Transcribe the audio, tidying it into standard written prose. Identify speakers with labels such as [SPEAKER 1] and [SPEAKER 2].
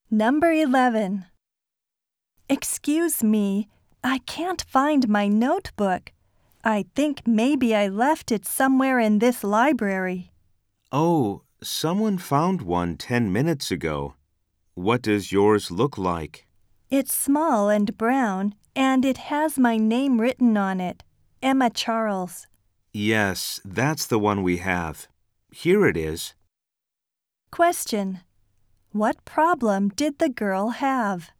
[SPEAKER 1] Number 11. Excuse me, I can't find my notebook. I think maybe I left it somewhere in this library.
[SPEAKER 2] Oh, someone found one 10 minutes ago. What does yours look like?
[SPEAKER 1] It's small and brown, and it has my name written on it, Emma Charles.
[SPEAKER 2] Yes, that's the one we have. Here it is.
[SPEAKER 1] Question: what problem did the girl have?